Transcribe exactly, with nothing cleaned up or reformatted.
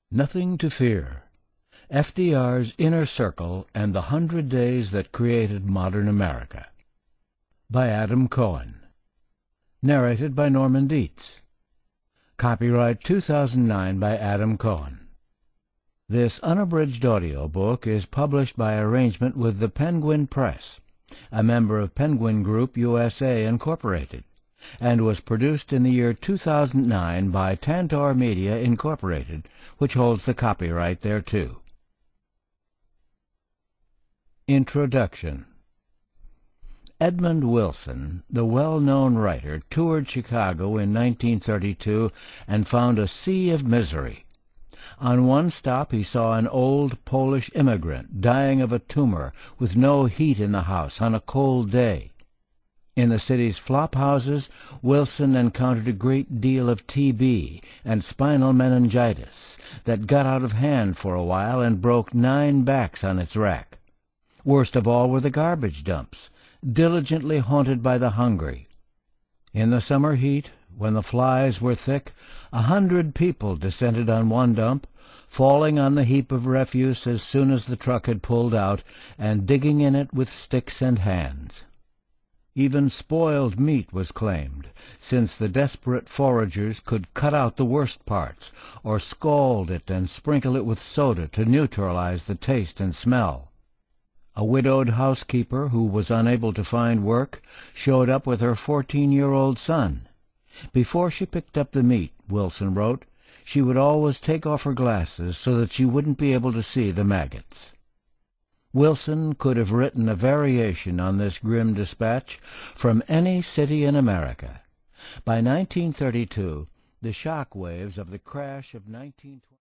Nothing to Fear. F D R's Inner Circle and the Hundred Days That Created Modern America. By Adam Cohen. Narrated by Norman Dietz. Copyright two thousand nine by Adam Cohen. This unabridged audio book is published by arrangement with the Penguin Press, a member of Penguin Group U S A Incorporated, and was produced in the year two thousand nine by Tantor Media Incorporated, which holds the copyright thereto. Introduction. Edmund Wilson, the well-known writer, toured Chicago in nineteen thirty-two and found a sea of misery. On one stop he saw an old Polish immigrant dying of a tumor with no heat in the house on a cold day. In the city's flop houses, Wilson encountered a great deal of T B and spinal meningitis that got out of hand for a while and broke nine backs on its rack. Worst of all were the garbage dumps, diligently haunted by the hungry. In the summer heat, when the flies were thick, a hundred people descended on one dump, falling on the heap of refuse as soon as the truck had pulled out, and digging in it with sticks and hands. Even spoiled meat was claimed, since the desperate foragers could cut out the worst parts, or scald it and sprinkle it with soda to neutralize the taste and smell. A widowed housekeeper who was unable to find work showed up with her fourteen-year-old son. Before she picked up the meat, Wilson wrote, she would always take off her glasses so that she wouldn't be able to see the maggots. Wilson could have written a variation on this grim dispatch from any city in America. By nineteen thirty-two, the shock waves of the crash of nineteen twenty